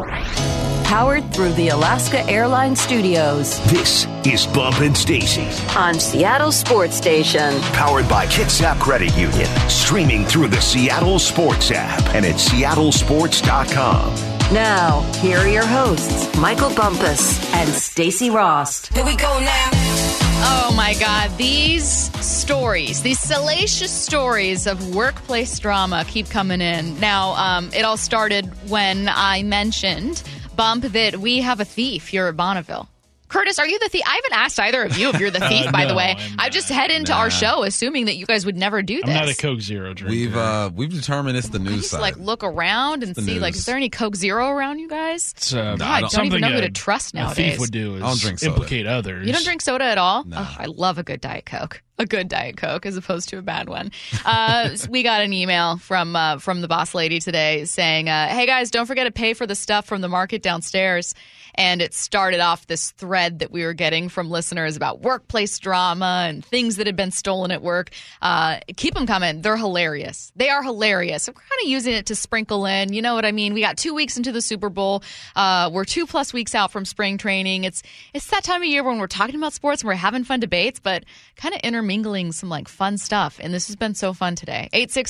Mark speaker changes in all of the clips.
Speaker 1: Powered through the Alaska Airlines Studios.
Speaker 2: This is Bump and Stacy
Speaker 1: on Seattle Sports Station.
Speaker 2: Powered by Kitsap Credit Union. Streaming through the Seattle Sports app and at seattlesports.com.
Speaker 1: Now, here are your hosts, Michael Bumpus and Stacy Rost.
Speaker 3: Here we go now.
Speaker 4: Oh my God, these stories, these salacious stories of workplace drama keep coming in. Now, it all started when I mentioned, Bump, that we have a thief here at Bonneville. Curtis, are you the thief? I haven't asked either of you if you're the thief, by the way. I just head into our show assuming that you guys would never do this.
Speaker 5: I'm not a Coke Zero drinker.
Speaker 6: We've determined it's the news side.
Speaker 4: Like look around and see, like, is there any Coke Zero around you guys?
Speaker 5: I
Speaker 4: don't even know who to trust nowadays.
Speaker 5: A thief would do is
Speaker 6: I don't drink soda.
Speaker 5: Implicate others.
Speaker 4: You don't drink soda at all?
Speaker 6: No.
Speaker 4: Oh, I love a good Diet Coke. A good Diet Coke as opposed to a bad one. We got an email from the boss lady today saying, hey, guys, don't forget to pay for the stuff from the market downstairs. And it started off this thread that we were getting from listeners about workplace drama and things that had been stolen at work. Keep them coming. They're hilarious. They are hilarious. We're kind of using it to sprinkle in. You know what I mean? We got 2 weeks into the Super Bowl. We're 2+ weeks out from spring training. It's that time of year when we're talking about sports and we're having fun debates, but kind of intermingling some like fun stuff. And this has been so fun today.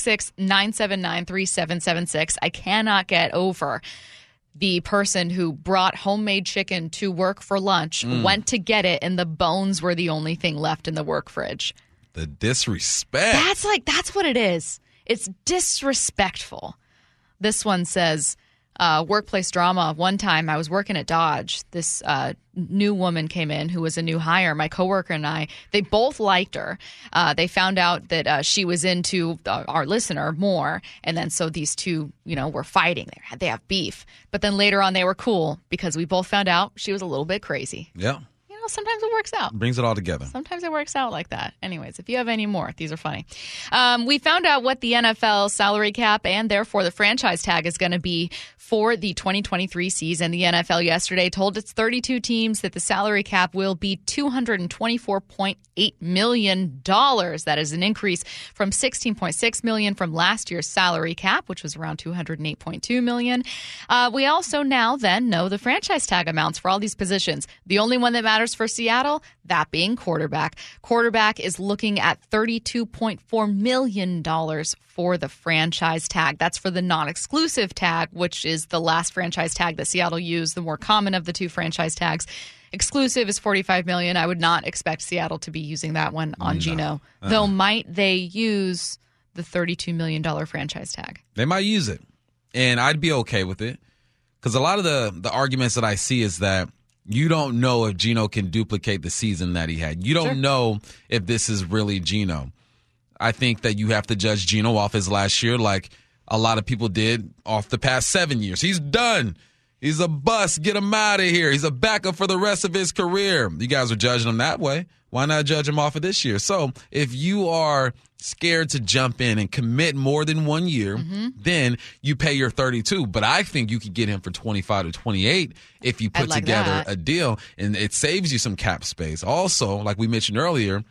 Speaker 4: 866-979-3776. I cannot get over the person who brought homemade chicken to work for lunch, went to get it, and the bones were the only thing left in the work fridge.
Speaker 6: The disrespect.
Speaker 4: That's what it is. It's disrespectful. This one says, workplace drama. One time I was working at Dodge. This new woman came in who was a new hire. My coworker and I, they both liked her. They found out that she was into our listener more. And then so these two, were fighting. They have beef. But then later on they were cool because we both found out she was a little bit crazy.
Speaker 6: Yeah.
Speaker 4: Sometimes it works out.
Speaker 6: Brings it all together.
Speaker 4: Sometimes it works out like that. Anyways, if you have any more, these are funny. We found out what the NFL salary cap and therefore the franchise tag is going to be for the 2023 season. The NFL yesterday told its 32 teams that the salary cap will be $224.8 million. That is an increase from $16.6 million from last year's salary cap, which was around $208.2 million. We also now then know the franchise tag amounts for all these positions. The only one that matters for Seattle, that being quarterback. Quarterback is looking at $32.4 million for the franchise tag. That's for the non-exclusive tag, which is the last franchise tag that Seattle used, the more common of the two franchise tags. Exclusive is $45 million. I would not expect Seattle to be using that one on Geno. Though might they use the $32 million franchise tag?
Speaker 6: They might use it, and I'd be okay with it because a lot of the arguments that I see is that you don't know if Geno can duplicate the season that he had. You don't know if this is really Geno. I think that you have to judge Geno off his last year like a lot of people did off the past 7 years. He's done. He's a bust. Get him out of here. He's a backup for the rest of his career. You guys are judging him that way. Why not judge him off of this year? So if you are scared to jump in and commit more than 1 year, then you pay your 32. But I think you could get him for 25 to 28 if you put together a deal, and it saves you some cap space. Also, like we mentioned earlier,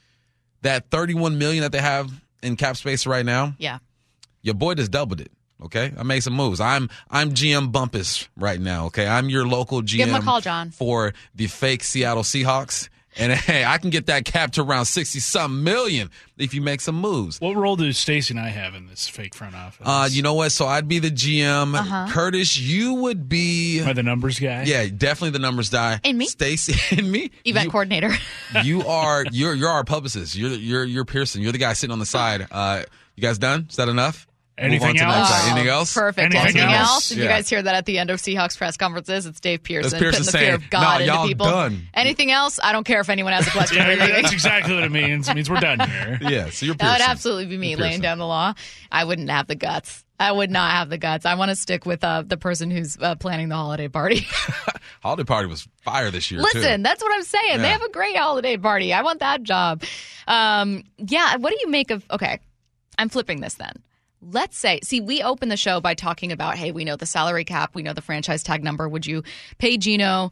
Speaker 6: that $31 million that they have in cap space right now, your boy just doubled it. Okay, I made some moves. I'm GM Bumpus right now. Okay, I'm your local GM.
Speaker 4: Give him a call, John,
Speaker 6: for the fake Seattle Seahawks. And hey, I can get that cap to around 60-something million if you make some moves.
Speaker 5: What role do Stacy and I have in this fake front office?
Speaker 6: You know what? So I'd be the GM. Curtis, you would be
Speaker 5: the numbers guy.
Speaker 6: Yeah, definitely the numbers guy.
Speaker 4: And me,
Speaker 6: Stacy, and me,
Speaker 4: event coordinator.
Speaker 6: You're our publicist. You're Pearson. You're the guy sitting on the side. You guys done? Is that enough?
Speaker 5: Anything else?
Speaker 6: Anything else?
Speaker 4: Perfect. Anything else? Did you guys hear that at the end of Seahawks press conferences? It's Dave Pearson putting the fear of God into people.
Speaker 6: Done.
Speaker 4: Anything else? I don't care if anyone has a question.
Speaker 5: That's exactly what it means. It means we're done here.
Speaker 6: Yeah, so you're Pearson.
Speaker 4: That would absolutely be me laying down the law. I wouldn't have the guts. I would not have the guts. I want to stick with the person who's planning the holiday party.
Speaker 6: Holiday party was fire this year,
Speaker 4: Listen, that's what I'm saying. Yeah. They have a great holiday party. I want that job. What do you make of... Okay, I'm flipping this then. Let's say, we open the show by talking about, hey, we know the salary cap, we know the franchise tag number. Would you pay Geno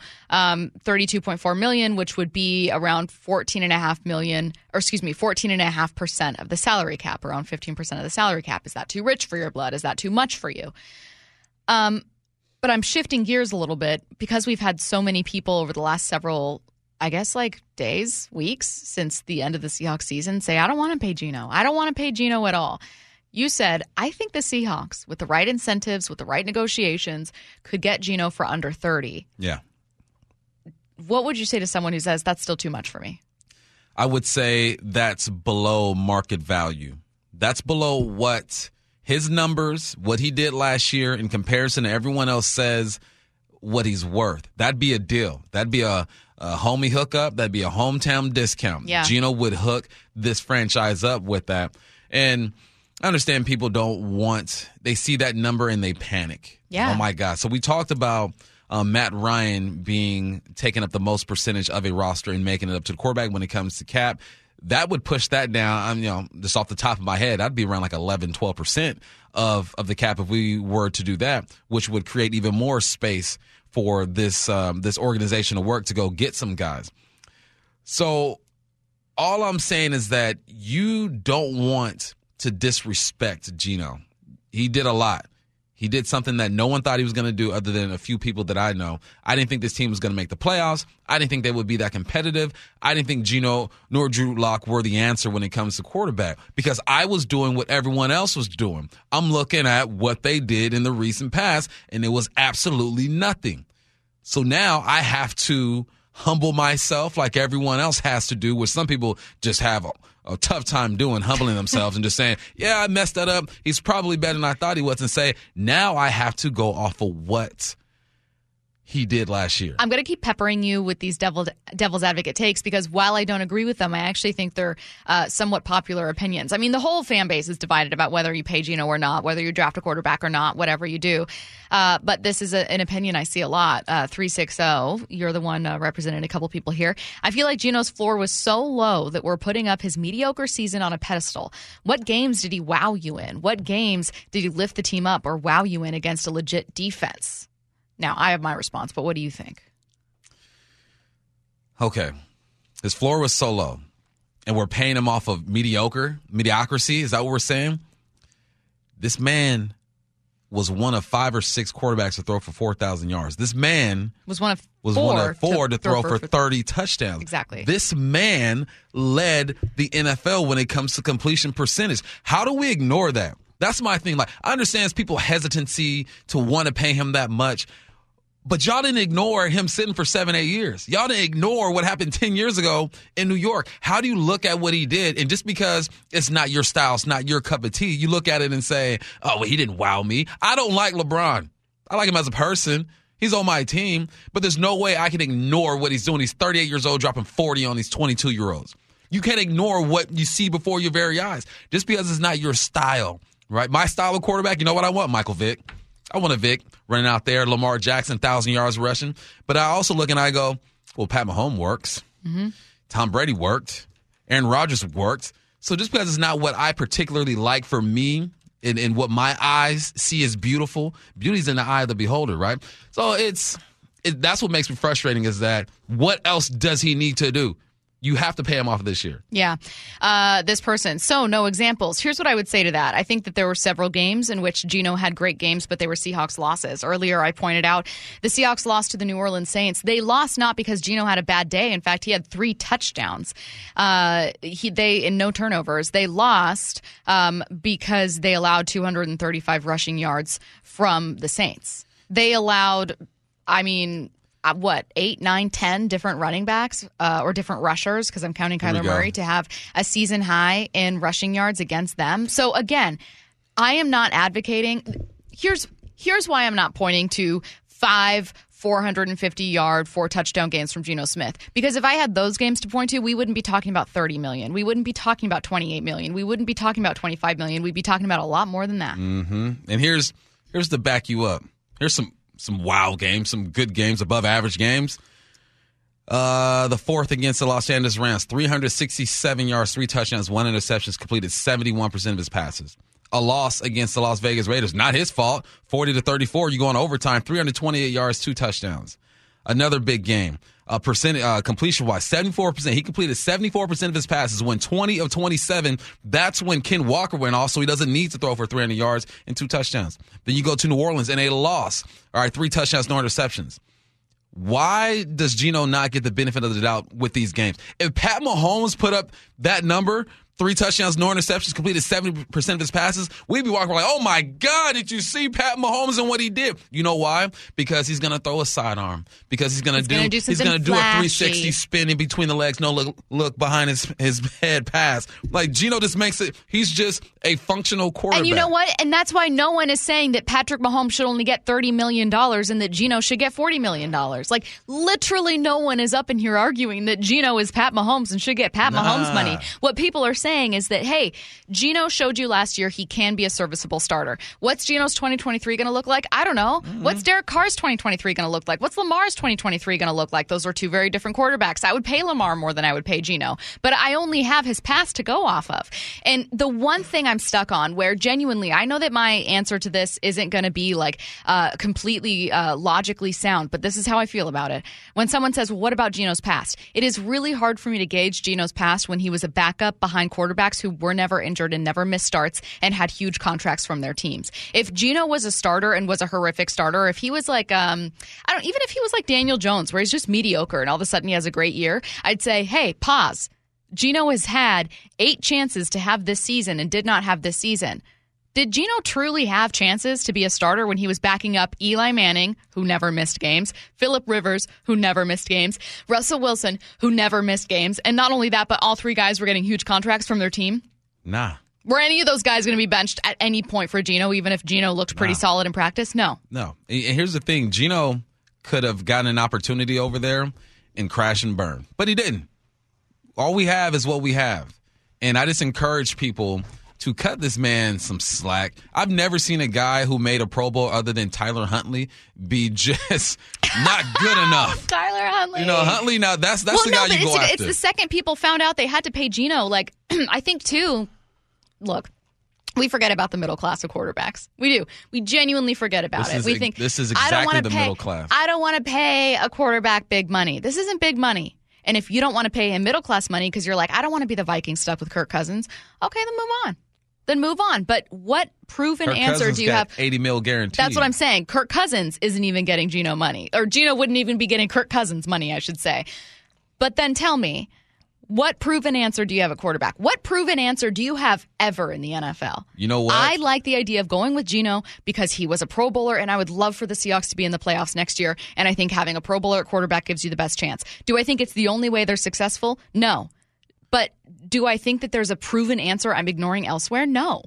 Speaker 4: $32.4 million, which would be around $14.5% of the salary cap, around 15% of the salary cap? Is that too rich for your blood? Is that too much for you? But I'm shifting gears a little bit because we've had so many people over the last several, I guess, days, weeks since the end of the Seahawks season say, I don't want to pay Geno. I don't want to pay Geno at all. You said, I think the Seahawks, with the right incentives, with the right negotiations, could get Geno for under 30.
Speaker 6: Yeah.
Speaker 4: What would you say to someone who says that's still too much for me?
Speaker 6: I would say that's below market value. That's below what his numbers, what he did last year in comparison to everyone else says what he's worth. That'd be a deal. That'd be a homie hookup. That'd be a hometown discount.
Speaker 4: Yeah.
Speaker 6: Geno would hook this franchise up with that. And I understand people they see that number and they panic.
Speaker 4: Yeah.
Speaker 6: Oh, my God. So we talked about Matt Ryan taking up the most percentage of a roster and making it up to the quarterback when it comes to cap. That would push that down. Just off the top of my head, I'd be around 11, 12% of the cap if we were to do that, which would create even more space for this organization to work to go get some guys. So all I'm saying is that you don't want to disrespect Geno. He did a lot. He did something that no one thought he was going to do other than a few people that I know. I didn't think this team was going to make the playoffs. I didn't think they would be that competitive. I didn't think Geno nor Drew Lock were the answer when it comes to quarterback because I was doing what everyone else was doing. I'm looking at what they did in the recent past, and it was absolutely nothing. So now I have to humble myself like everyone else has to do, which some people just have a tough time doing, humbling themselves and just saying, yeah, I messed that up. He's probably better than I thought he was, and say, now I have to go off of what he did last year.
Speaker 4: I'm going to keep peppering you with these devil's advocate takes because while I don't agree with them, I actually think they're somewhat popular opinions. I mean, the whole fan base is divided about whether you pay Geno or not, whether you draft a quarterback or not, whatever you do. But this is an opinion I see a lot. 360, you're the one representing a couple people here. I feel like Geno's floor was so low that we're putting up his mediocre season on a pedestal. What games did he wow you in? What games did he lift the team up or wow you in against a legit defense? Now, I have my response, but what do you think?
Speaker 6: Okay. His floor was so low, and we're paying him off of mediocrity. Is that what we're saying? This man was one of 5 or 6 quarterbacks to throw for 4,000 yards. This man
Speaker 4: was one of
Speaker 6: four to throw for 30 touchdowns.
Speaker 4: Exactly.
Speaker 6: This man led the NFL when it comes to completion percentage. How do we ignore that? That's my thing. I understand people hesitancy to want to pay him that much, but y'all didn't ignore him sitting for 7-8 years. Y'all didn't ignore what happened 10 years ago in New York. How do you look at what he did? And just because it's not your style, it's not your cup of tea, you look at it and say, oh, well, he didn't wow me. I don't like LeBron. I like him as a person. He's on my team, but there's no way I can ignore what he's doing. He's 38 years old, dropping 40 on these 22-year-olds. You can't ignore what you see before your very eyes just because it's not your style. Right, my style of quarterback, you know what I want? Michael Vick. I want a Vick running out there, Lamar Jackson, 1,000 yards rushing. But I also look and I go, well, Pat Mahomes works. Mm-hmm. Tom Brady worked. Aaron Rodgers worked. So just because it's not what I particularly like for me and what my eyes see as beautiful, beauty's in the eye of the beholder, right? So that's what makes me frustrating is that what else does he need to do? You have to pay him off this year.
Speaker 4: Yeah. This person. So, no examples. Here's what I would say to that. I think that there were several games in which Geno had great games, but they were Seahawks losses. Earlier, I pointed out the Seahawks lost to the New Orleans Saints. They lost not because Geno had a bad day. In fact, he had 3 touchdowns. In no turnovers. They lost because they allowed 235 rushing yards from the Saints. They allowed, 8, 9, 10 different running backs or different rushers, because I'm counting Kyler Murray, to have a season high in rushing yards against them. So again, I am not advocating. Here's why I'm not pointing to 5 450-yard, 4-touchdown games from Geno Smith. Because if I had those games to point to, we wouldn't be talking about $30 million. We wouldn't be talking about $28 million. We wouldn't be talking about $25 million. We'd be talking about a lot more than that.
Speaker 6: Mm-hmm. And here's to back you up. Here's some wow games, some good games, above average games. The fourth against the Los Angeles Rams, 367 yards, 3 touchdowns, 1 interception, completed 71% of his passes. A loss against the Las Vegas Raiders, not his fault, 40-34. You go on overtime, 328 yards, 2 touchdowns. Another big game. completion-wise, 74%. He completed 74% of his passes, went 20 of 27. That's when Ken Walker went off, so he doesn't need to throw for 300 yards and 2 touchdowns. Then you go to New Orleans and a loss. All right, 3 touchdowns, no interceptions. Why does Geno not get the benefit of the doubt with these games? If Pat Mahomes put up that number, 3 touchdowns, no interceptions, completed 70% of his passes, we'd be walking like, oh my God, did you see Pat Mahomes and what he did? You know why? Because he's going to throw a sidearm. Because he's going to do a 360 spin in between the legs, no look behind his head pass. Like, Geno just makes it, he's just a functional quarterback.
Speaker 4: And you know what? And that's why no one is saying that Patrick Mahomes should only get $30 million and that Geno should get $40 million. Like, literally no one is up in here arguing that Geno is Pat Mahomes and should get Pat Mahomes money. What people are saying is that, hey, Geno showed you last year he can be a serviceable starter. What's Geno's 2023 going to look like? I don't know. What's Derek Carr's 2023 going to look like? What's Lamar's 2023 going to look like? Those are 2 very different quarterbacks. I would pay Lamar more than I would pay Geno, but I only have his past to go off of. And the one thing I'm stuck on, where genuinely I know that my answer to this isn't going to be like completely logically sound, but this is how I feel about it. When someone says, well, what about Geno's past? It is really hard for me to gauge Geno's past when he was a backup behind quarterbacks who were never injured and never missed starts and had huge contracts from their teams. If Geno was a starter and was a horrific starter, if he was like, even if he was like Daniel Jones, where he's just mediocre and all of a sudden he has a great year, I'd say, hey, pause. Geno has had 8 chances to have this season and did not have this season. Did Geno truly have chances to be a starter when he was backing up Eli Manning, who never missed games, Phillip Rivers, who never missed games, Russell Wilson, who never missed games, and not only that, but all 3 guys were getting huge contracts from their team?
Speaker 6: Nah.
Speaker 4: Were any of those guys going to be benched at any point for Geno, even if Geno looked pretty solid in practice? No.
Speaker 6: No. And here's the thing. Geno could have gotten an opportunity over there and crash and burn, but he didn't. All we have is what we have. And I just encourage people to cut this man some slack. I've never seen a guy who made a Pro Bowl other than Tyler Huntley be just not good enough.
Speaker 4: Tyler Huntley.
Speaker 6: You know, Huntley, now that's the guy you go after.
Speaker 4: It's the second people found out they had to pay Geno. Like, I think, too, look, we forget about the middle class of quarterbacks. We do. We genuinely forget about it. We think
Speaker 6: this is exactly the middle class.
Speaker 4: I don't want to pay a quarterback big money. This isn't big money. And if you don't want to pay him middle class money because you're like, I don't want to be the Vikings stuck with Kirk Cousins, okay, then move on. But what proven answer do you have?
Speaker 6: $80 million guaranteed.
Speaker 4: That's what I'm saying. Kirk Cousins isn't even getting Geno money. Or Geno wouldn't even be getting Kirk Cousins money, I should say. But then tell me, what proven answer do you have at quarterback? What proven answer do you have ever in the NFL?
Speaker 6: You know what?
Speaker 4: I like the idea of going with Geno because he was a Pro Bowler, and I would love for the Seahawks to be in the playoffs next year. And I think having a Pro Bowler at quarterback gives you the best chance. Do I think it's the only way they're successful? No. But do I think that there's a proven answer I'm ignoring elsewhere? No.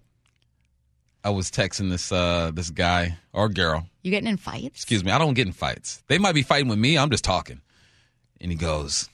Speaker 6: I was texting this guy or girl.
Speaker 4: You getting in fights?
Speaker 6: Excuse me. I don't get in fights. They might be fighting with me. I'm just talking. And he goes,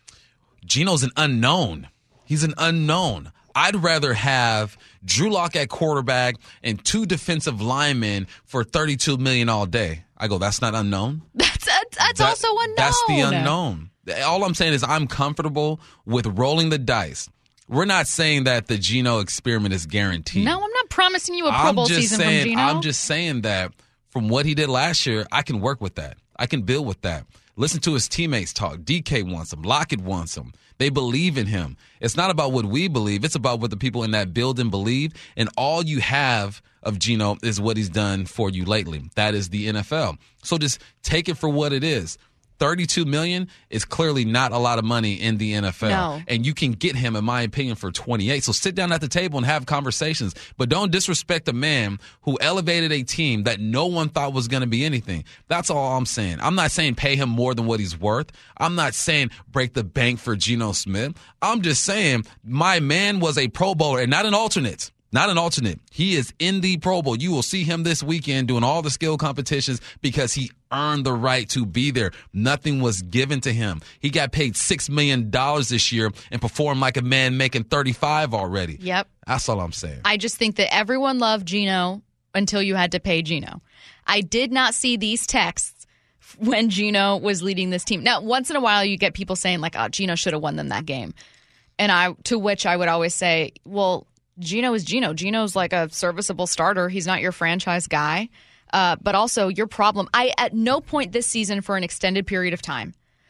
Speaker 6: Geno's an unknown. He's an unknown. I'd rather have Drew Lock at quarterback and 2 defensive linemen for $32 million all day. I go, that's not unknown.
Speaker 4: That's also unknown.
Speaker 6: That's the unknown. All I'm saying is I'm comfortable with rolling the dice. We're not saying that the Geno experiment is guaranteed.
Speaker 4: No, I'm not promising you a Pro Bowl season from Geno.
Speaker 6: I'm just saying that from what he did last year, I can work with that. I can build with that. Listen to his teammates talk. DK wants him. Lockett wants him. They believe in him. It's not about what we believe. It's about what the people in that building believe. And all you have of Geno is what he's done for you lately. That is the NFL. So just take it for what it is. $32 million is clearly not a lot of money in the NFL.
Speaker 4: No.
Speaker 6: And you can get him, in my opinion, for 28. So sit down at the table and have conversations. But don't disrespect a man who elevated a team that no one thought was going to be anything. That's all I'm saying. I'm not saying pay him more than what he's worth. I'm not saying break the bank for Geno Smith. I'm just saying my man was a Pro Bowler and not an alternate. Not an alternate. He is in the Pro Bowl. You will see him this weekend doing all the skill competitions because he earned the right to be there. Nothing was given to him. He got paid $6 million this year and performed like a man making 35 already.
Speaker 4: Yep.
Speaker 6: That's all I'm saying.
Speaker 4: I just think that everyone loved Geno until you had to pay Geno. I did not see these texts when Geno was leading this team. Now, once in a while you get people saying like, oh, Geno should have won them that game. And to which I would always say, well, Geno is Geno. Geno's like a serviceable starter. He's not your franchise guy. But also your problem. At no point this season for an extended period of time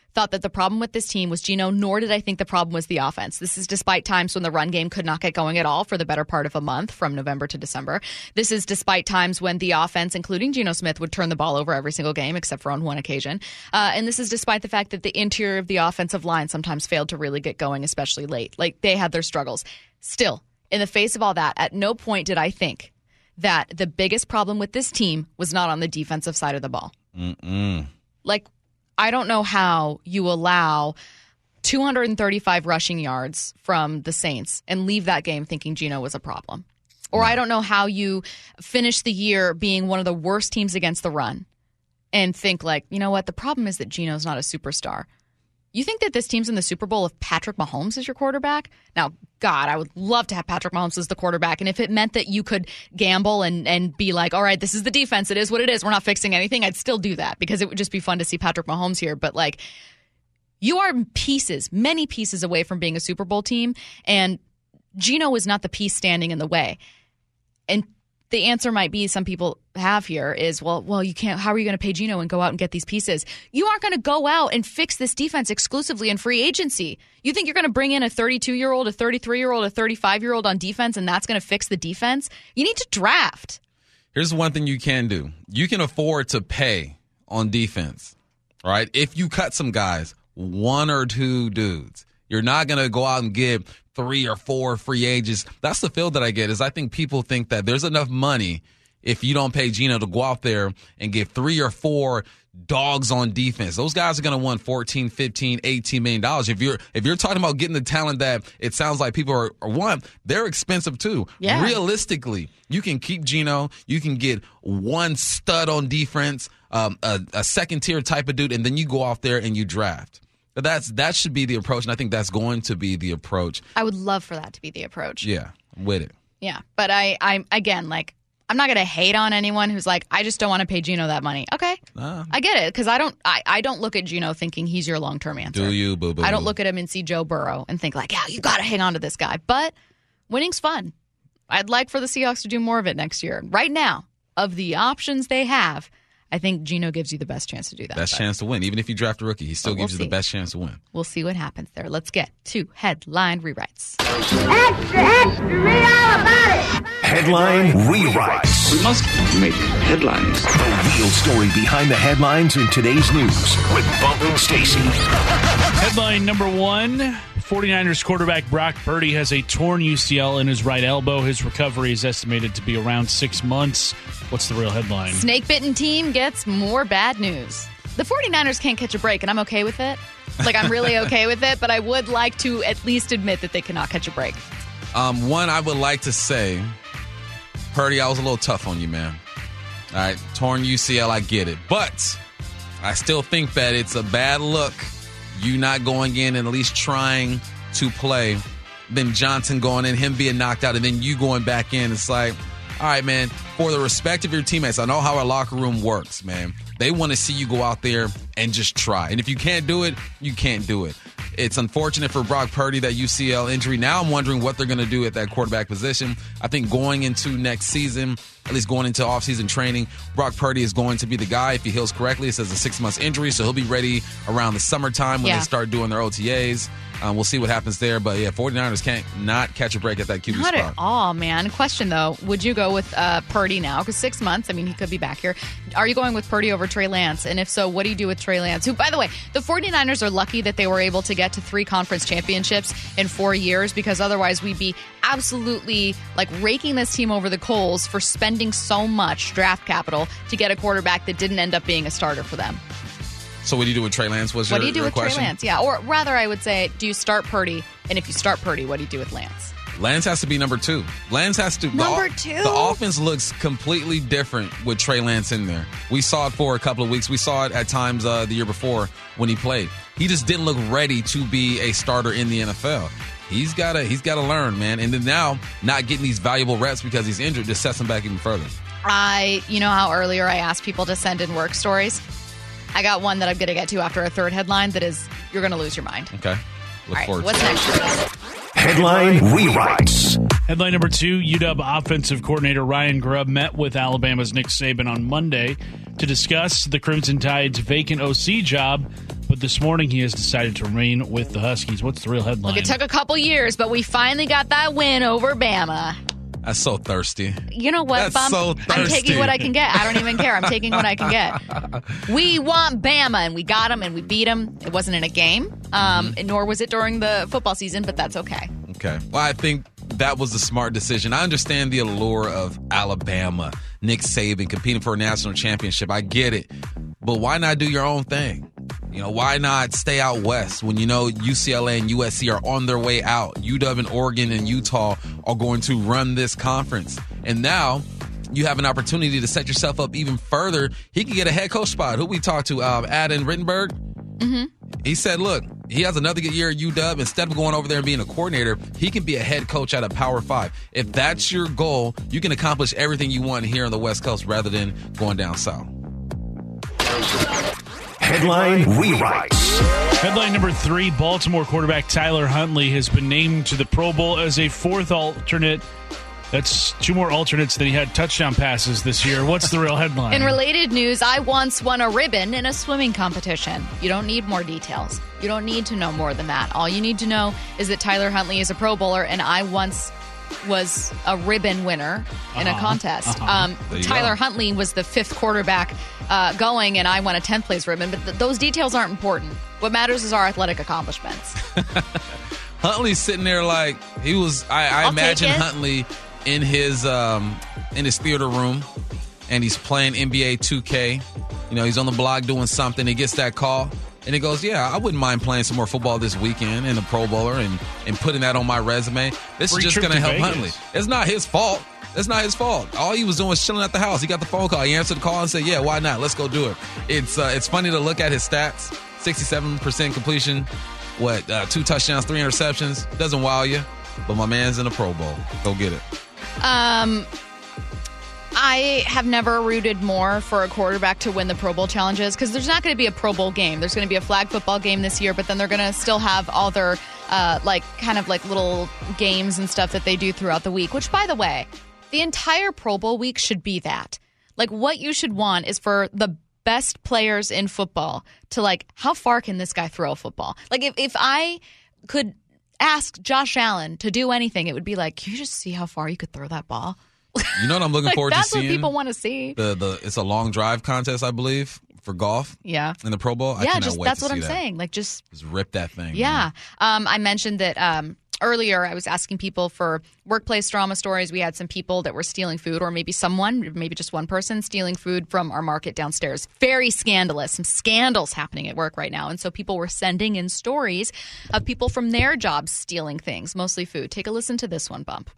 Speaker 4: thought that the problem with this team was Geno, nor did I think the problem was the offense. This is despite times when the run game could not get going at all for the better part of a month from November to December. This is despite times when the offense, including Geno Smith, would turn the ball over every single game except for on one occasion. And this is despite the fact that the interior of the offensive line sometimes failed to really get going, especially late. Like, they had their struggles. Still, in the face of all that, at no point did I think that the biggest problem with this team was not on the defensive side of the ball. Like, I don't know how you allow 235 rushing yards from the Saints and leave that game thinking Geno was a problem. Or I don't know how you finish the year being one of the worst teams against the run and think like, you know what, the problem is that Geno's not a superstar. You think that this team's in the Super Bowl if Patrick Mahomes is your quarterback? Now, God, I would love to have Patrick Mahomes as the quarterback. And if it meant that you could gamble and be like, all right, this is the defense. It is what it is. We're not fixing anything. I'd still do that because it would just be fun to see Patrick Mahomes here. But, like, you are many pieces away from being a Super Bowl team. And Geno is not the piece standing in the way. And the answer might be some people have here is, well, you can't. How are you going to pay Geno and go out and get these pieces? You aren't going to go out and fix this defense exclusively in free agency. You think you're going to bring in a 32-year-old, a 33-year-old, a 35-year-old on defense, and that's going to fix the defense? You need to draft.
Speaker 6: Here's one thing you can do. You can afford to pay on defense, right? If you cut some guys, one or two dudes, you're not going to go out and get 3 or 4 free agents. That's the feel that I get is I think people think that there's enough money if you don't pay Geno to go out there and get 3 or 4 dogs on defense. Those guys are going to want $14, $15, $18 million. If you're talking about getting the talent that it sounds like people are want, they're expensive too.
Speaker 4: Yeah.
Speaker 6: Realistically, you can keep Geno. You can get one stud on defense, a second tier type of dude, and then you go off there and you draft. That should be the approach, and I think that's going to be the approach.
Speaker 4: I would love for that to be the approach.
Speaker 6: Yeah, with it.
Speaker 4: Yeah, but I'm again, like, I'm not going to hate on anyone who's like, I just don't want to pay Geno that money. Okay, I get it, because I don't look at Geno thinking he's your long-term answer.
Speaker 6: Do you, boo-boo?
Speaker 4: I don't look at him and see Joe Burrow and think like, yeah, you got to hang on to this guy. But winning's fun. I'd like for the Seahawks to do more of it next year. Right now, of the options they have, I think Geno gives you the best chance to do that.
Speaker 6: Best chance to win. Even if you draft a rookie, he still gives you the best chance to win.
Speaker 4: We'll see what happens there. Let's get to headline rewrites.
Speaker 3: Extra, extra, read all about it.
Speaker 2: Headline rewrites.
Speaker 7: We must make headlines.
Speaker 2: The real story behind the headlines in today's news with Bump and Stacy.
Speaker 5: Headline number 1, 49ers quarterback Brock Purdy has a torn UCL in his right elbow. His recovery is estimated to be around 6 months. What's the real headline?
Speaker 4: Snake-bitten team gets more bad news. The 49ers can't catch a break, and I'm okay with it. Like, I'm really okay with it, but I would like to at least admit that they cannot catch a break.
Speaker 6: One, I would like to say, Purdy, I was a little tough on you, man. All right, torn UCL, I get it. But I still think that it's a bad look, you not going in and at least trying to play, then Johnson going in, him being knocked out, and then you going back in. It's like, all right, man, for the respect of your teammates, I know how our locker room works, man. They want to see you go out there and just try. And if you can't do it, you can't do it. It's unfortunate for Brock Purdy, that UCL injury. Now I'm wondering what they're going to do at that quarterback position. I think going into next season, at least going into offseason training, Brock Purdy is going to be the guy. If he heals correctly, it says a 6 months injury, so he'll be ready around the summertime when they start doing their OTAs. We'll see what happens there. But, yeah, 49ers can't not catch a break at that QB spot.
Speaker 4: Not at all, man. Question, though, would you go with Purdy now? Because 6 months, I mean, he could be back here. Are you going with Purdy over Trey Lance? And if so, what do you do with Trey Lance? Who, by the way, the 49ers are lucky that they were able to get to 3 conference championships in 4 years, because otherwise we'd be absolutely, like, raking this team over the coals for spending so much draft capital to get a quarterback that didn't end up being a starter for them.
Speaker 6: So what do you do with Trey Lance? What
Speaker 4: do you do with Trey Lance? Yeah, or rather, I would say, do you start Purdy? And if you start Purdy, what do you do with Lance?
Speaker 6: Lance has to be number 2. Lance has to.
Speaker 4: Number 2?
Speaker 6: The offense looks completely different with Trey Lance in there. We saw it for a couple of weeks. We saw it at times the year before when he played. He just didn't look ready to be a starter in the NFL. He's got to learn, man. And then now, not getting these valuable reps because he's injured just sets him back even further.
Speaker 4: You know how earlier I asked people to send in work stories? I got one that I'm going to get to after a third headline that is, you're going to lose your mind.
Speaker 6: Okay. Look forward to
Speaker 4: what's next?
Speaker 2: Headline rewrites.
Speaker 5: Headline number 2, UW offensive coordinator Ryan Grubb met with Alabama's Nick Saban on Monday to discuss the Crimson Tide's vacant OC job, but but this morning he has decided to remain with the Huskies. What's the real headline?
Speaker 4: Look, it took a couple years, but we finally got that win over Bama.
Speaker 6: That's so thirsty.
Speaker 4: You know what,
Speaker 6: That's
Speaker 4: Bump?
Speaker 6: so
Speaker 4: I'm
Speaker 6: thirsty.
Speaker 4: taking what I can get. I don't even care. I'm taking what I can get. We want Bama, and we got them, and we beat them. It wasn't in a game, nor was it during the football season, but that's okay.
Speaker 6: Okay. Well, I think that was the smart decision. I understand the allure of Alabama, Nick Saban competing for a national championship. I get it. But why not do your own thing? You know, why not stay out west when you know UCLA and USC are on their way out? UW and Oregon and Utah are going to run this conference. And now you have an opportunity to set yourself up even further. He could get a head coach spot. Who we talked to? Adam Rittenberg? Mm-hmm. He said, look, he has another good year at UW. Instead of going over there and being a coordinator, he can be a head coach at a Power 5. If that's your goal, you can accomplish everything you want here on the West Coast rather than going down south.
Speaker 2: Headline rewrites.
Speaker 5: Headline number 3, Baltimore quarterback Tyler Huntley has been named to the Pro Bowl as a fourth alternate. That's 2 more alternates than he had touchdown passes this year. What's the real headline?
Speaker 4: In related news, I once won a ribbon in a swimming competition. You don't need more details. You don't need to know more than that. All you need to know is that Tyler Huntley is a Pro Bowler, and I once was a ribbon winner in a contest. Tyler Huntley was the 5th quarterback going, and I won a 10th place ribbon. But those details aren't important. What matters is our athletic accomplishments.
Speaker 6: Huntley's sitting there like he was. I imagine Huntley in his theater room, and he's playing NBA 2K. You know, he's on the blog doing something. He gets that call, and he goes, "Yeah, I wouldn't mind playing some more football this weekend in the Pro Bowler and putting that on my resume. This is just going to help
Speaker 5: Vegas.
Speaker 6: Huntley. It's not his fault. It's not his fault. All he was doing was chilling at the house. He got the phone call. He answered the call and said, "Yeah, why not? Let's go do it." It's funny to look at his stats. 67% completion. 2 touchdowns, 3 interceptions. Doesn't wow you, but my man's in the Pro Bowl. Go get it.
Speaker 4: I have never rooted more for a quarterback to win the Pro Bowl challenges because there's not going to be a Pro Bowl game. There's going to be a flag football game this year, but then they're going to still have all their little games and stuff that they do throughout the week, which, by the way, the entire Pro Bowl week should be that. Like, what you should want is for the best players in football to, how far can this guy throw a football? Like, if I could ask Josh Allen to do anything, it would be like, can you just see how far you could throw that ball?
Speaker 6: You know what I'm looking forward to seeing?
Speaker 4: That's what people want to see.
Speaker 6: It's a long drive contest, I believe, for golf.
Speaker 4: Yeah.
Speaker 6: In the Pro Bowl. I
Speaker 4: Yeah,
Speaker 6: cannot wait
Speaker 4: that's
Speaker 6: to
Speaker 4: what
Speaker 6: see
Speaker 4: I'm
Speaker 6: that.
Speaker 4: saying. Just
Speaker 6: rip that thing.
Speaker 4: Yeah. I mentioned that earlier I was asking people for workplace drama stories. We had some people that were stealing food, or maybe just one person stealing food from our market downstairs. Very scandalous. Some scandals happening at work right now. And so people were sending in stories of people from their jobs stealing things, mostly food. Take a listen to this one, Bump.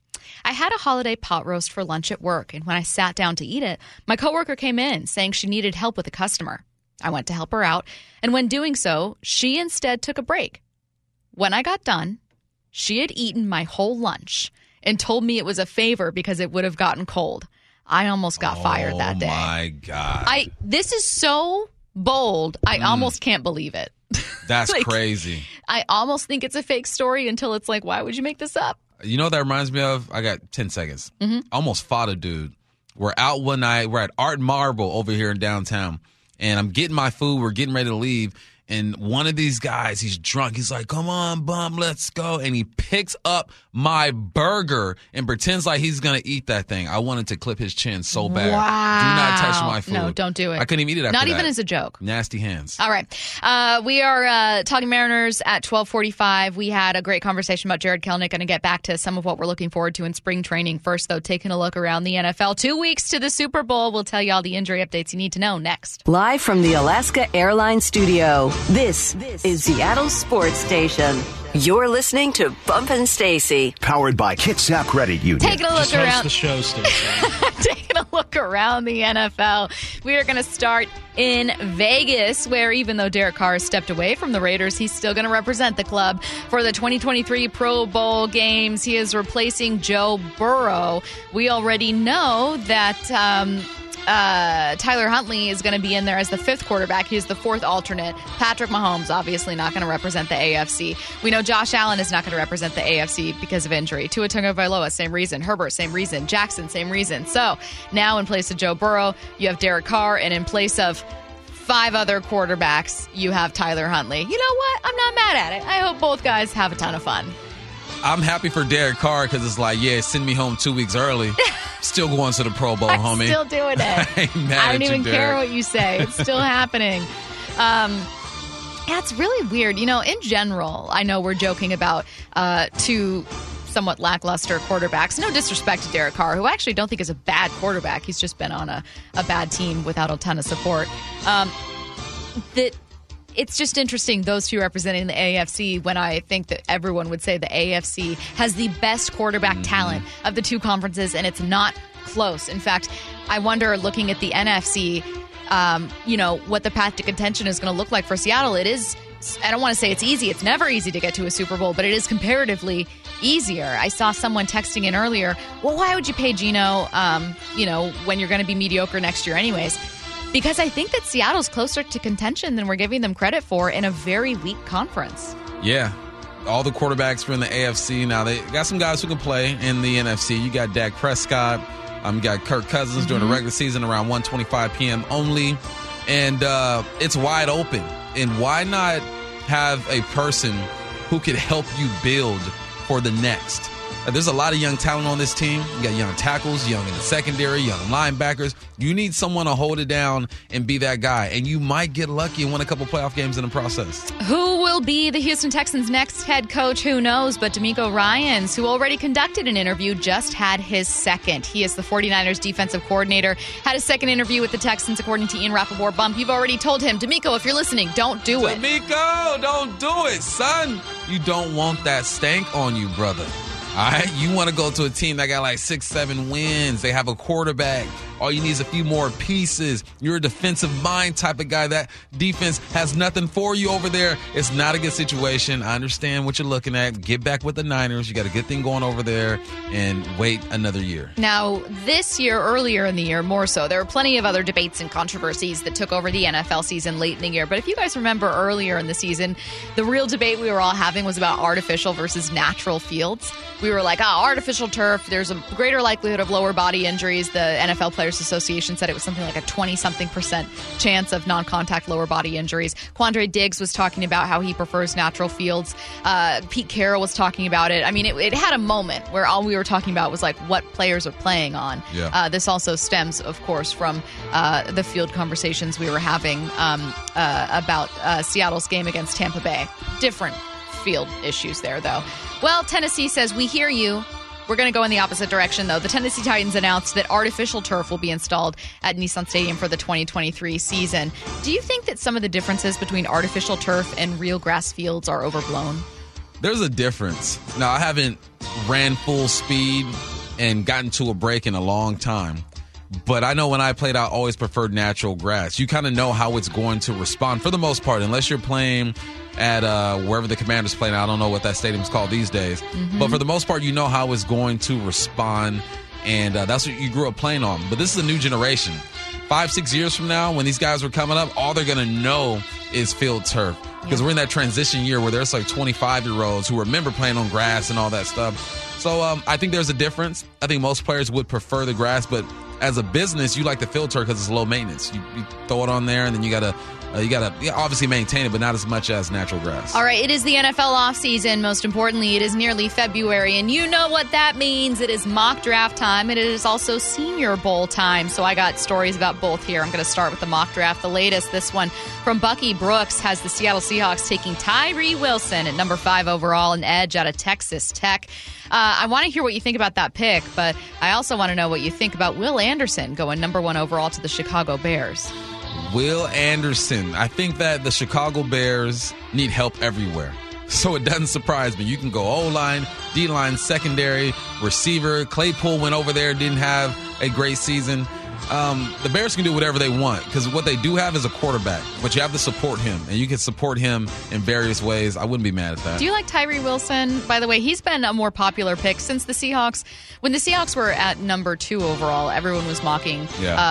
Speaker 4: I had a holiday pot roast for lunch at work, and when I sat down to eat it, my coworker came in saying she needed help with a customer. I went to help her out, and when doing so, she instead took a break. When I got done, she had eaten my whole lunch and told me it was a favor because it would have gotten cold. I almost got fired that day.
Speaker 6: Oh, my God.
Speaker 4: This is so bold, I almost can't believe it.
Speaker 6: That's crazy.
Speaker 4: I almost think it's a fake story until it's like, why would you make this up?
Speaker 6: You know what that reminds me of? I got 10 seconds. I almost fought a dude. We're out one night. We're at Art Marble over here in downtown. And I'm getting my food. We're getting ready to leave. And one of these guys, he's drunk. He's like, "Come on, bum, let's go." And he picks up my burger and pretends like he's going to eat that thing. I wanted to clip his chin so bad.
Speaker 4: Wow.
Speaker 6: Do not touch my food.
Speaker 4: No, don't do it.
Speaker 6: I couldn't even eat it after
Speaker 4: Not
Speaker 6: that.
Speaker 4: even as a joke.
Speaker 6: Nasty hands.
Speaker 4: All right. We are talking Mariners at 12:45. We had a great conversation about Jared Kelenic. Going to get back to some of what we're looking forward to in spring training. First, though, taking a look around the NFL. 2 weeks to the Super Bowl. We'll tell you all the injury updates you need to know next.
Speaker 1: Live from the Alaska Airlines studio, this is Seattle Sports Station. You're listening to Bump and Stacy.
Speaker 2: Powered by Kitsap Credit Union.
Speaker 4: Taking a look
Speaker 5: Just host
Speaker 4: around.
Speaker 5: the show, Stacey.
Speaker 4: Taking a look around the NFL. We are going to start in Vegas, where even though Derek Carr has stepped away from the Raiders, he's still going to represent the club for the 2023 Pro Bowl games. He is replacing Joe Burrow. We already know that Tyler Huntley is going to be in there as the 5th quarterback. He is the 4th alternate. Patrick Mahomes, obviously not going to represent the AFC. We know Josh Allen is not going to represent the AFC because of injury. Tua Tagovailoa, same reason. Herbert, same reason. Jackson, same reason. So now in place of Joe Burrow, you have Derek Carr, and in place of 5 other quarterbacks, you have Tyler Huntley. You know what? I'm not mad at it. I hope both guys have a ton of fun.
Speaker 6: I'm happy for Derek Carr because it's like, yeah, send me home 2 weeks early. Still going to the Pro Bowl, homie.
Speaker 4: Still doing it.
Speaker 6: I
Speaker 4: don't even care what you say. It's still happening. Yeah, it's really weird. In general, I know we're joking about 2 somewhat lackluster quarterbacks. No disrespect to Derek Carr, who I actually don't think is a bad quarterback. He's just been on a bad team without a ton of support. It's just interesting, those 2 representing the AFC, when I think that everyone would say the AFC has the best quarterback talent of the 2 conferences, and it's not close. In fact, I wonder, looking at the NFC, what the path to contention is going to look like for Seattle. It is, I don't want to say it's easy. It's never easy to get to a Super Bowl, but it is comparatively easier. I saw someone texting in earlier, well, why would you pay Geno, when you're going to be mediocre next year anyways? Because I think that Seattle's closer to contention than we're giving them credit for in a very weak conference.
Speaker 6: Yeah. All the quarterbacks were in the AFC. Now, they got some guys who can play in the NFC. You got Dak Prescott. You got Kirk Cousins during the regular season around 1:25 p.m. only. And it's wide open. And why not have a person who could help you build for the next? There's a lot of young talent on this team. You got young tackles, young in the secondary, young linebackers. You need someone to hold it down and be that guy. And you might get lucky and win a couple playoff games in the process.
Speaker 4: Who will be the Houston Texans' next head coach? Who knows? But DeMeco Ryans, who already conducted an interview, just had his second. He is the 49ers defensive coordinator. Had a second interview with the Texans, according to Ian Rappaport. Bump, you've already told him, DeMeco, if you're listening, don't do it.
Speaker 6: DeMeco, don't do it, son. You don't want that stank on you, brother. All right, you want to go to a team that got like 6-7 wins. They have a quarterback. All you need is a few more pieces. You're a defensive mind type of guy. That defense has nothing for you over there. It's not a good situation. I understand what you're looking at. Get back with the Niners. You got a good thing going over there, and wait another year.
Speaker 4: Now, this year, earlier in the year, more so, there were plenty of other debates and controversies that took over the NFL season late in the year. But if you guys remember earlier in the season, the real debate we were all having was about artificial versus natural fields. We were like, artificial turf, there's a greater likelihood of lower body injuries. The NFL Players Association said it was something like a 20-something% chance of non-contact lower body injuries. Quandre Diggs was talking about how he prefers natural fields. Pete Carroll was talking about it. I mean, it had a moment where all we were talking about was like what players are playing on. Yeah. This also stems, of course, from the field conversations we were having about Seattle's game against Tampa Bay. Different field issues there, though. Well, Tennessee says, we hear you. We're going to go in the opposite direction, though. The Tennessee Titans announced that artificial turf will be installed at Nissan Stadium for the 2023 season. Do you think that some of the differences between artificial turf and real grass fields are overblown?
Speaker 6: There's a difference. Now, I haven't ran full speed and gotten to a break in a long time. But I know when I played, I always preferred natural grass. You kind of know how it's going to respond for the most part, unless you're playing at wherever the Commanders play. Now, I don't know what that stadium's called these days. Mm-hmm. But for the most part, you know how it's going to respond, and that's what you grew up playing on. But this is a new generation. 5-6 years from now, when these guys are coming up, all they're going to know is field turf. Because we're in that transition year where there's like 25-year-olds who remember playing on grass and all that stuff. So I think there's a difference. I think most players would prefer the grass, but as a business, you like the field turf because it's low maintenance. You throw it on there, and then you gotta obviously maintain it, but not as much as natural grass.
Speaker 4: All right, it is the NFL offseason. Most importantly, it is nearly February, and you know what that means. It is mock draft time, and it is also Senior Bowl time. So I got stories about both here. I'm going to start with the mock draft. The latest, this one from Bucky Brooks, has the Seattle Seahawks taking Tyree Wilson at number 5 overall, an edge out of Texas Tech. I want to hear what you think about that pick, but I also want to know what you think about Will Anderson going number 1 overall to the Chicago Bears.
Speaker 6: Will Anderson. I think that the Chicago Bears need help everywhere. So it doesn't surprise me. You can go O-line, D-line, secondary, receiver. Claypool went over there, didn't have a great season. The Bears can do whatever they want because what they do have is a quarterback, but you have to support him, and you can support him in various ways. I wouldn't be mad at that.
Speaker 4: Do you like Tyree Wilson? By the way, he's been a more popular pick since the Seahawks. When the Seahawks were at number 2 overall, everyone was mocking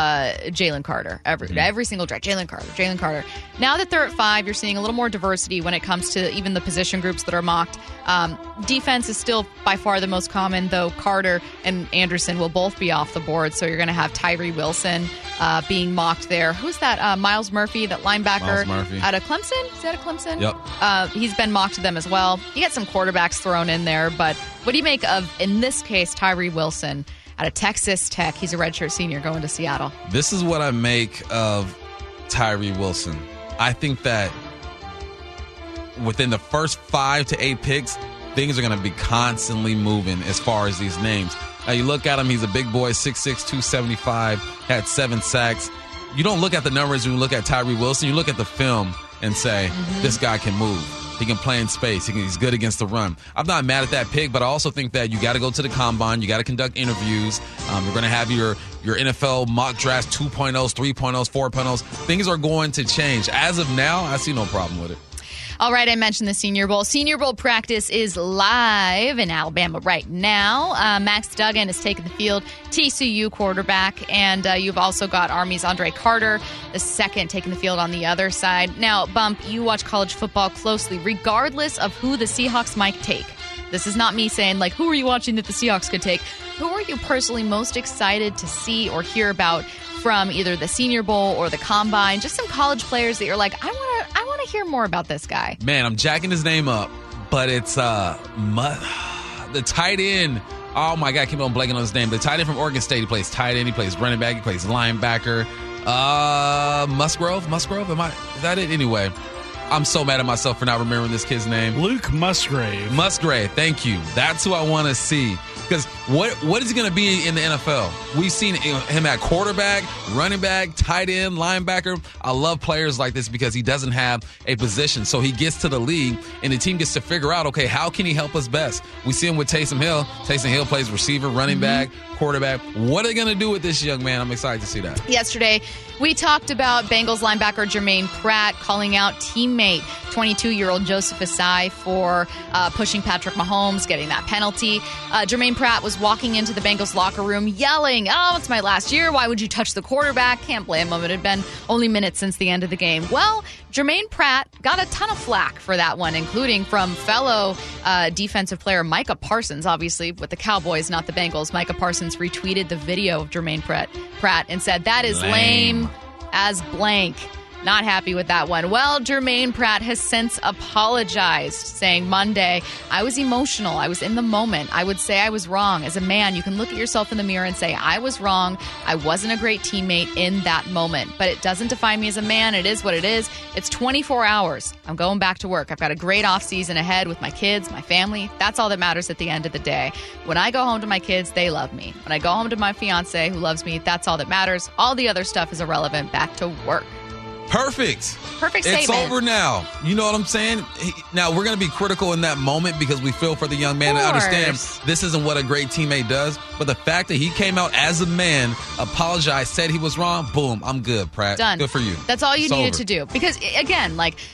Speaker 4: Jalen Carter. Every single draft, Jalen Carter. Now that they're at 5, you're seeing a little more diversity when it comes to even the position groups that are mocked. Defense is still by far the most common, though Carter and Anderson will both be off the board, so you're going to have Tyree Wilson being mocked there. Who's that? Miles Murphy, that linebacker out of Clemson? Is that a Clemson?
Speaker 6: Yep.
Speaker 4: He's been mocked to them as well. You get some quarterbacks thrown in there, but what do you make of, in this case, Tyree Wilson out of Texas Tech? He's a redshirt senior going to Seattle.
Speaker 6: This is what I make of Tyree Wilson. I think that within the first 5 to 8 picks, things are going to be constantly moving as far as these names. Now, you look at him, he's a big boy, 6'6", 275, had 7 sacks. You don't look at the numbers when you look at Tyree Wilson. You look at the film and say, this guy can move. He can play in space. He's good against the run. I'm not mad at that pick, but I also think that you got to go to the combine. You got to conduct interviews. You're going to have your NFL mock drafts, 2.0s, 3.0s, 4.0s. Things are going to change. As of now, I see no problem with it.
Speaker 4: All right, I mentioned the Senior Bowl. Senior Bowl practice is live in Alabama right now. Max Duggan is taking the field, TCU quarterback, and you've also got Army's Andre Carter, the second, taking the field on the other side. Now, Bump, you watch college football closely, regardless of who the Seahawks might take. This is not me saying, like, who are you watching that the Seahawks could take? Who are you personally most excited to see or hear about from either the Senior Bowl or the Combine? Just some college players that you're like, I want to hear more about this guy.
Speaker 6: Man, I'm jacking his name up, but it's the tight end. Oh, my God, I keep on blanking on his name. The tight end from Oregon State. He plays tight end. He plays running back. He plays linebacker. Musgrove? Is that it? Anyway, I'm so mad at myself for not remembering this kid's name.
Speaker 5: Luke Musgrave.
Speaker 6: Musgrave, thank you. That's who I want to see. Because what is he going to be in the NFL? We've seen him at quarterback, running back, tight end, linebacker. I love players like this because he doesn't have a position. So he gets to the league, and the team gets to figure out, okay, how can he help us best? We see him with Taysom Hill. Taysom Hill plays receiver, running back, quarterback. What are they going to do with this young man? I'm excited to see that.
Speaker 4: Yesterday, we talked about Bengals linebacker Jermaine Pratt calling out teammate 22-year-old Joseph Asai for pushing Patrick Mahomes, getting that penalty. Jermaine Pratt was walking into the Bengals locker room yelling, "Oh, it's my last year. Why would you touch the quarterback?" Can't blame him. It had been only minutes since the end of the game. Well, Jermaine Pratt got a ton of flack for that one, including from fellow defensive player Micah Parsons, obviously with the Cowboys, not the Bengals. Micah Parsons retweeted the video of Jermaine Pratt and said, "That is lame as blank." Not happy with that one. Well, Jermaine Pratt has since apologized, saying Monday, "I was emotional. I was in the moment. I would say I was wrong. As a man, you can look at yourself in the mirror and say, I was wrong. I wasn't a great teammate in that moment. But it doesn't define me as a man. It is what it is. It's 24 hours. I'm going back to work. I've got a great off season ahead with my kids, my family. That's all that matters at the end of the day. When I go home to my kids, they love me. When I go home to my fiance who loves me, that's all that matters. All the other stuff is irrelevant. Back to work."
Speaker 6: Perfect
Speaker 4: statement.
Speaker 6: It's over now. You know what I'm saying? Now, we're going to be critical in that moment because we feel for the young man and understand this isn't what a great teammate does. But the fact that he came out as a man, apologized, said he was wrong, boom, I'm good, Pratt.
Speaker 4: Done.
Speaker 6: Good for you.
Speaker 4: That's all you needed to do. Because, again,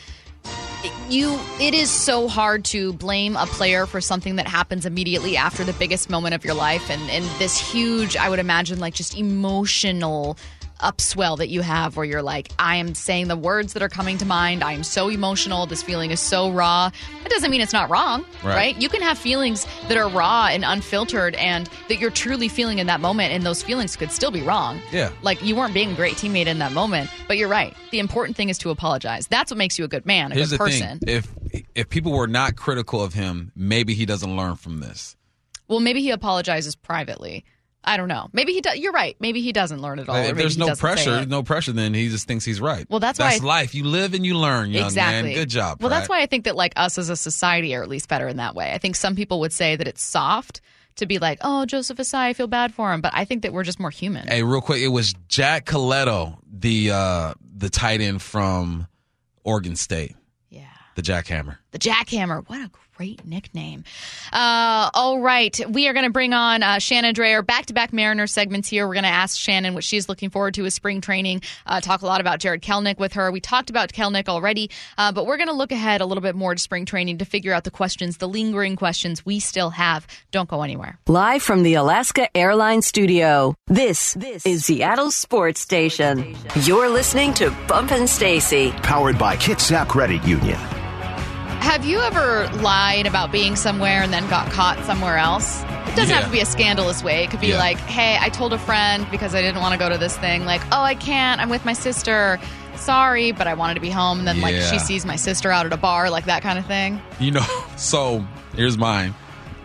Speaker 4: it is so hard to blame a player for something that happens immediately after the biggest moment of your life and this huge, I would imagine, just emotional upswell that you have where you're like, I am saying the words that are coming to mind. I am so emotional. This feeling is so raw. That doesn't mean it's not wrong, right? You can have feelings that are raw and unfiltered and that you're truly feeling in that moment, and those feelings could still be wrong.
Speaker 6: Yeah.
Speaker 4: You weren't being a great teammate in that moment, but you're right. The important thing is to apologize. That's what makes you a good man,
Speaker 6: Here's
Speaker 4: good person.
Speaker 6: Thing. If people were not critical of him, maybe he doesn't learn from this.
Speaker 4: Well, maybe he apologizes privately. I don't know. Maybe he does. You're right. Maybe he doesn't learn at all.
Speaker 6: If there's no pressure, then he just thinks he's right.
Speaker 4: Well, that's
Speaker 6: life. You live and you learn, young man. Good job,
Speaker 4: Well,
Speaker 6: Pratt.
Speaker 4: that's why I think that us as a society are at least better in that way. I think some people would say that it's soft to be like, "Oh, Joseph Asai, I feel bad for him," but I think that we're just more human.
Speaker 6: Hey, real quick, it was Jack Coletto, the tight end from Oregon State.
Speaker 4: Yeah,
Speaker 6: the Jackhammer.
Speaker 4: The Jackhammer. What a great nickname. All right. We are going to bring on Shannon Drayer, back-to-back Mariner segments here. We're going to ask Shannon what she's looking forward to with spring training, talk a lot about Jared Kelnick with her. We talked about Kelnick already, but we're going to look ahead a little bit more to spring training to figure out the questions, the lingering questions we still have. Don't go anywhere.
Speaker 1: Live from the Alaska Airlines studio, this is Seattle Sports Station. You're listening to Bumpin' Stacy.
Speaker 2: Powered by Kitsap Credit Union.
Speaker 4: Have you ever lied about being somewhere and then got caught somewhere else? It doesn't have to be a scandalous way. It could be like, hey, I told a friend because I didn't want to go to this thing. Like, oh, I can't. I'm with my sister. Sorry, but I wanted to be home. And then, like, she sees my sister out at a bar, like that kind of thing.
Speaker 6: You know, so here's mine.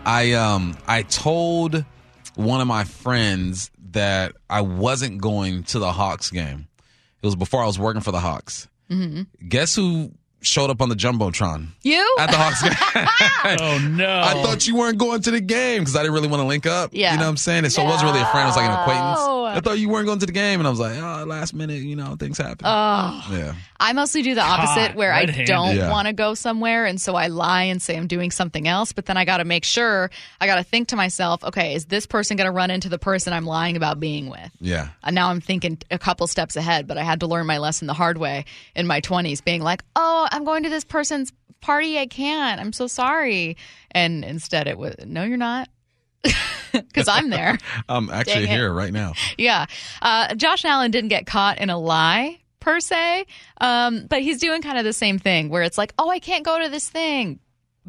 Speaker 6: I told one of my friends that I wasn't going to the Hawks game. It was before I was working for the Hawks. Mm-hmm. Guess who showed up on the Jumbotron?
Speaker 4: You?
Speaker 6: At the Hawks game.
Speaker 5: Oh, no.
Speaker 6: I thought you weren't going to the game because I didn't really want to link up.
Speaker 4: Yeah.
Speaker 6: You know what I'm saying? And so it wasn't really a friend. It was like an acquaintance. I thought you weren't going to the game. And I was like, oh, last minute, things happen.
Speaker 4: Oh.
Speaker 6: Yeah.
Speaker 4: I mostly do the opposite where I don't
Speaker 6: Yeah.
Speaker 4: want to go somewhere. And so I lie and say I'm doing something else. But then I got to make sure, I got to think to myself, okay, is this person going to run into the person I'm lying about being with?
Speaker 6: Yeah.
Speaker 4: And now I'm thinking a couple steps ahead, but I had to learn my lesson the hard way in my 20s, being like, oh, I'm going to this person's party. I can't. I'm so sorry. And instead it was, no, you're not. Because I'm there.
Speaker 6: I'm actually here right now.
Speaker 4: Yeah. Josh Allen didn't get caught in a lie per se, but he's doing kind of the same thing where it's like, oh, I can't go to this thing.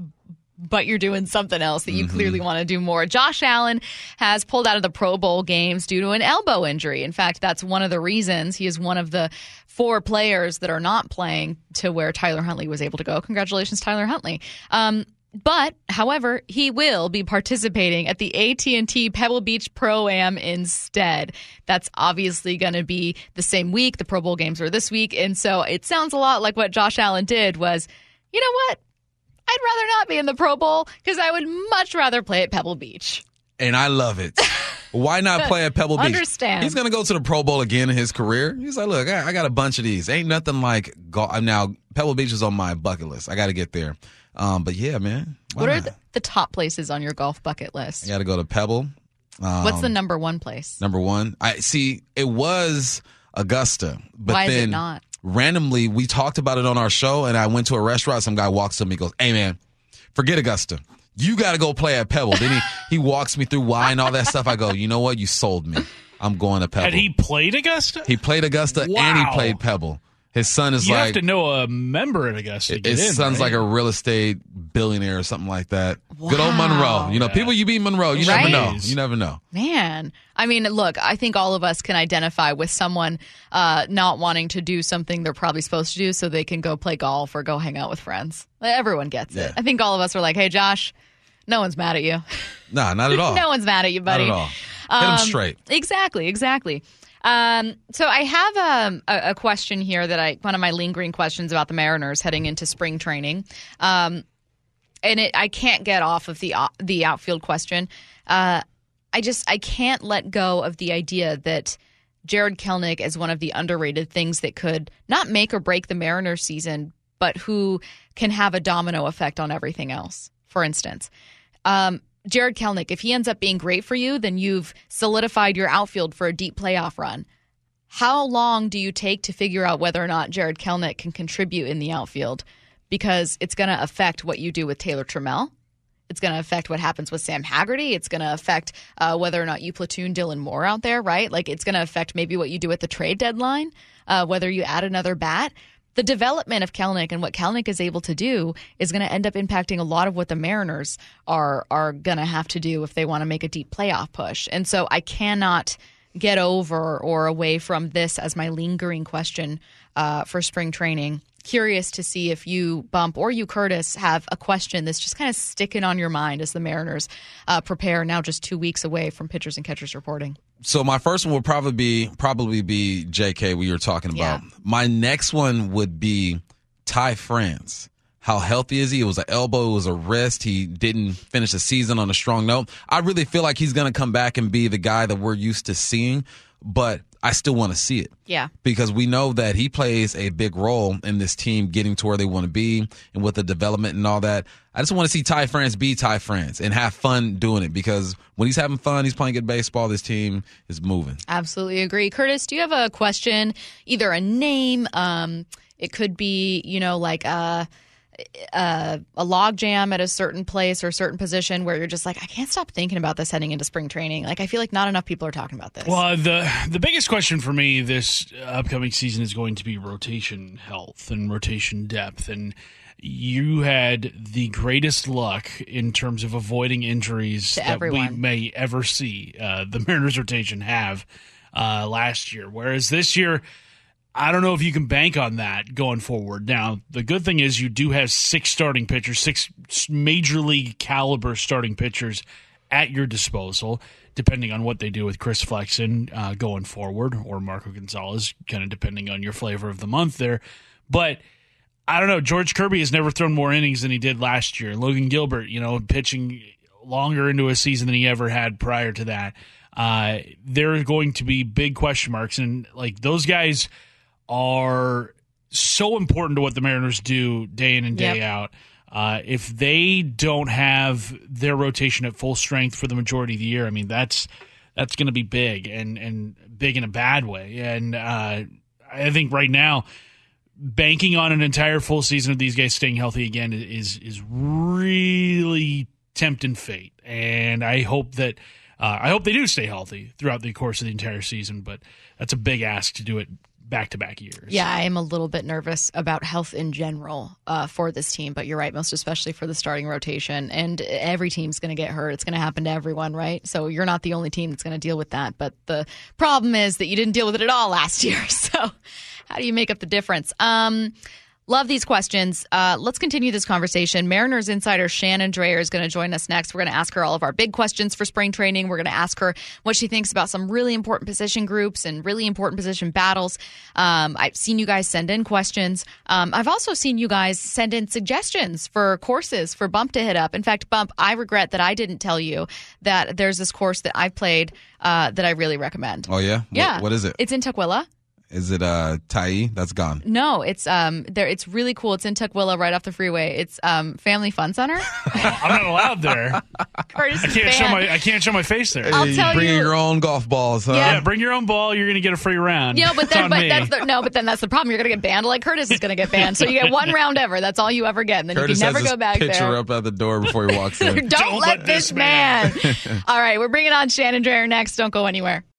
Speaker 4: But you're doing something else that you clearly want to do more. Josh Allen has pulled out of the Pro Bowl games due to an elbow injury. In fact, that's one of the reasons he is one of the 4 players that are not playing to where Tyler Huntley was able to go. Congratulations, Tyler Huntley. But, however, he will be participating at the AT&T Pebble Beach Pro-Am instead. That's obviously going to be the same week. The Pro Bowl games are this week. And so it sounds a lot like what Josh Allen did was, you know what? I'd rather not be in the Pro Bowl because I would much rather play at Pebble Beach.
Speaker 6: And I love it. Why not play at Pebble Beach?
Speaker 4: Understand.
Speaker 6: He's going to go to the Pro Bowl again in his career. He's like, look, I got a bunch of these. Ain't nothing like golf. Now, Pebble Beach is on my bucket list. I got to get there. But yeah, man.
Speaker 4: What are the top places on your golf bucket list?
Speaker 6: I got to go to Pebble.
Speaker 4: What's the number 1 place?
Speaker 6: Number 1. It was Augusta. But
Speaker 4: Why
Speaker 6: then
Speaker 4: is it not?
Speaker 6: Randomly, we talked about it on our show, and I went to a restaurant. Some guy walks up to me and goes, hey, man, forget Augusta. You got to go play at Pebble. Then he walks me through why and all that stuff. I go, you know what? You sold me. I'm going to Pebble.
Speaker 5: And he played Augusta?
Speaker 6: He played Augusta and he played Pebble. His son is
Speaker 5: you have to know a member at Augusta to get
Speaker 6: his
Speaker 5: in,
Speaker 6: son's
Speaker 5: right?
Speaker 6: like a real estate billionaire or something like that.
Speaker 4: Wow.
Speaker 6: Good old Monroe. People, you beat Monroe. You never know. You never know.
Speaker 4: Man. I mean, look, I think all of us can identify with someone not wanting to do something they're probably supposed to do so they can go play golf or go hang out with friends. Everyone gets it. I think all of us are like, hey, Josh, no one's mad at you.
Speaker 6: Nah, not at all.
Speaker 4: No one's mad at you, buddy.
Speaker 6: Not at all. Hit him straight.
Speaker 4: Exactly. So I have a question here one of my lingering questions about the Mariners heading into spring training. And I can't get off of the outfield question. I can't let go of the idea that Jarred Kelenic is one of the underrated things that could not make or break the Mariners season, but who can have a domino effect on everything else. For instance, Jarred Kelenic, if he ends up being great for you, then you've solidified your outfield for a deep playoff run. How long do you take to figure out whether or not Jarred Kelenic can contribute in the outfield? Because it's going to affect what you do with Taylor Trammell. It's going to affect what happens with Sam Haggerty. It's going to affect whether or not you platoon Dylan Moore out there, right? Like it's going to affect maybe what you do at the trade deadline, whether you add another bat. The development of Kelenic and what Kelenic is able to do is going to end up impacting a lot of what the Mariners are going to have to do if they want to make a deep playoff push. And so I cannot get over or away from this as my lingering question for spring training. Curious to see if you, Bump, or you, Curtis, have a question that's just kind of sticking on your mind as the Mariners prepare now just 2 weeks away from pitchers and catchers reporting.
Speaker 6: So my first one would probably be JK, we were talking about. Yeah. My next one would be Ty France. How healthy is he? It was an elbow. It was a wrist. He didn't finish the season on a strong note. I really feel like he's going to come back and be the guy that we're used to seeing, but I still want to see it.
Speaker 4: Yeah.
Speaker 6: Because we know that he plays a big role in this team getting to where they want to be and with the development and all that. I just want to see Ty France be Ty France and have fun doing it because when he's having fun, he's playing good baseball, this team is moving.
Speaker 4: Absolutely agree. Curtis, do you have a question? Either a name, it could be, a log jam at a certain place or a certain position where you're just like, I can't stop thinking about this heading into spring training? Like, I feel like not enough people are talking about this.
Speaker 5: Well, the biggest question for me this upcoming season is going to be rotation health and rotation depth. And you had the greatest luck in terms of avoiding injuries that
Speaker 4: everyone.
Speaker 5: we may ever see the Mariners rotation have last year. Whereas this year, I don't know if you can bank on that going forward. Now, the good thing is you do have 6 starting pitchers, 6 major league caliber starting pitchers at your disposal, depending on what they do with Chris Flexen going forward, or Marco Gonzalez, kind of depending on your flavor of the month there. But I don't know. George Kirby has never thrown more innings than he did last year. Logan Gilbert, pitching longer into a season than he ever had prior to that. There are going to be big question marks, and like those guys are so important to what the Mariners do day in and day out. If they don't have their rotation at full strength for the majority of the year, I mean, that's going to be big and big in a bad way. And I think right now, banking on an entire full season of these guys staying healthy again is really tempting fate. And I hope that they do stay healthy throughout the course of the entire season. But that's a big ask to do it back-to-back years.
Speaker 4: Yeah, I am a little bit nervous about health in general for this team, but you're right, most especially for the starting rotation. And every team's going to get hurt. It's going to happen to everyone, right? So you're not the only team that's going to deal with that. But the problem is that you didn't deal with it at all last year. So how do you make up the difference? Love these questions. Let's continue this conversation. Mariners insider Shannon Drayer is going to join us next. We're going to ask her all of our big questions for spring training. We're going to ask her what she thinks about some really important position groups and really important position battles. I've seen you guys send in questions. I've also seen you guys send in suggestions for courses for Bump to hit up. In fact, Bump, I regret that I didn't tell you that there's this course that I've played that I really recommend.
Speaker 6: Oh, yeah?
Speaker 4: Yeah.
Speaker 6: What is it?
Speaker 4: It's in Tukwila.
Speaker 6: Is it Tai? That's gone.
Speaker 4: No, it's there. It's really cool. It's in Tukwila, right off the freeway. It's Family Fun Center.
Speaker 5: I'm not allowed there.
Speaker 4: Curtis
Speaker 5: I can't show my face there.
Speaker 4: I'll tell
Speaker 6: Bringing
Speaker 4: you.
Speaker 6: your own golf balls, huh?
Speaker 5: Yeah, bring your own ball. You're going to get a free round.
Speaker 4: Yeah, but
Speaker 5: It's on me.
Speaker 4: then that's the problem. You're going to get banned like Curtis is going to get banned. So you get one round ever. That's all you ever get. And then
Speaker 6: Curtis
Speaker 4: you can never
Speaker 6: has
Speaker 4: go back
Speaker 6: his picture
Speaker 4: there.
Speaker 6: up at the door before he walks in.
Speaker 4: Don't let this man. All right, we're bringing on Shannon Drayer next. Don't go anywhere.